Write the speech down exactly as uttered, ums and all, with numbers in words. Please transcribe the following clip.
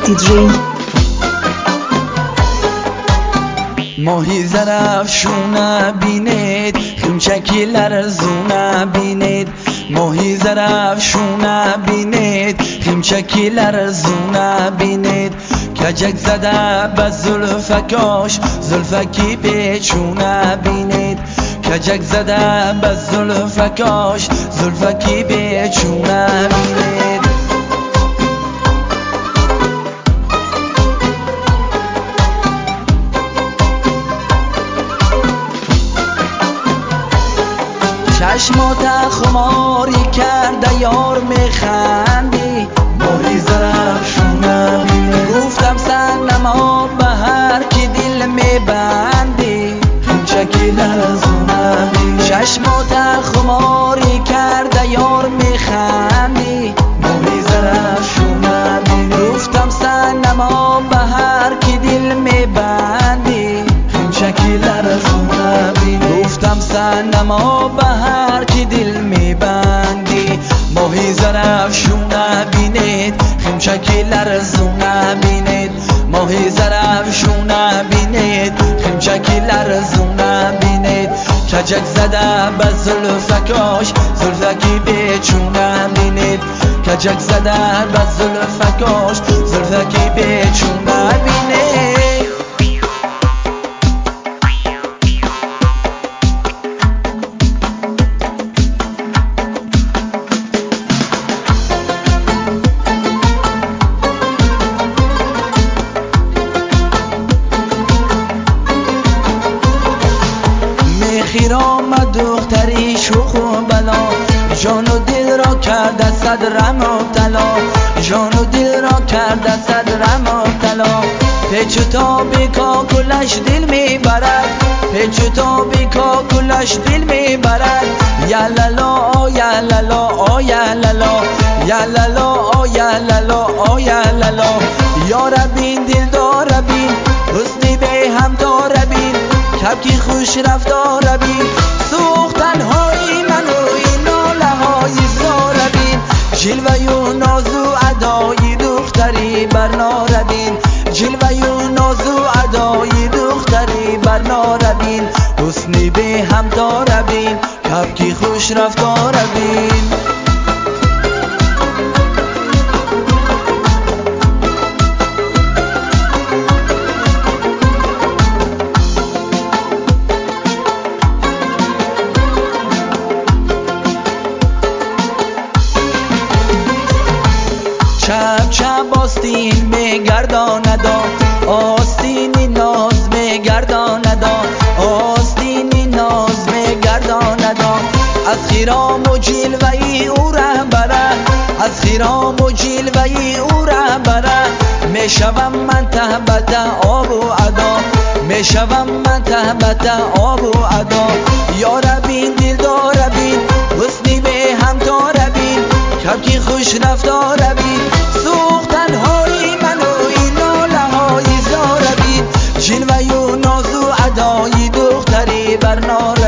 دی. ماهی زرفشونه بینید خیمچکی لرزونه بینید ماهی زرفشونه بینید خیمچکی لرزونه بینید کجک زده به زلفکاش زلفکی پیچونه بینید کجک زده به زلفکاش زلفکی پیچونه بینید چشمات خماری کرده یار میخندی ماهی زرفشونه بینی گفتم صنما به هر کی دل میبندی خیمچکی لرزونه بینی چشمات خماری کرده یار میخندی ماهی زرفشونه بینی گفتم صنما به هر کی دل میبندی خیمچکی لرزونه بینی گفتم صنما به هر کی دل میبندی ماهی زرفشونه بینید خیمچکی لرزونه بینید ماهی زرفشونه بینید خیمچکی لرزونه بینید کجک زده به زلفکاش زلفکی پیچونه بینید کجک زده به زلفکاش زلفکی پیچونه بینید خیر آمد دختری شوخ و بلا جان و دل را کرده صد رم مبتلا جان و دل را کرده صد رم مبتلا پیچ و تابی کاکلش دل میبرد پیچ و تابی کاکلش دل میبرد یا لالا آ یا لالا آ یا لالا یا لالا آ یا لالا آ یا لالا یا ربین دل دار بین حسنی به هم دار بین کبکی خوش رفتار بین سوختن های من و این ناله های زار بین جلوه و ناز و ادای دختری برنار بین جلوه و ناز و ادای دختری برنار بین حسنی به هم دار بین کبکی خوش رفتار بین چپ چپ آستین میگرداند آستینی ناز میگرداند آستینی ناز میگرداند از خیرام و جلوه‌ی او رهبره از خیرام و جلوه‌ی او رهبره میشوم من تهبت آب و ادا میشوم من تهبت آب و ادا یا ربین دل دار بین حسنی به هم دار بین کبکی خوش رفتار بین سوختن های من و این ناله های زار بین جلوه و ناز و ادای دختری برنار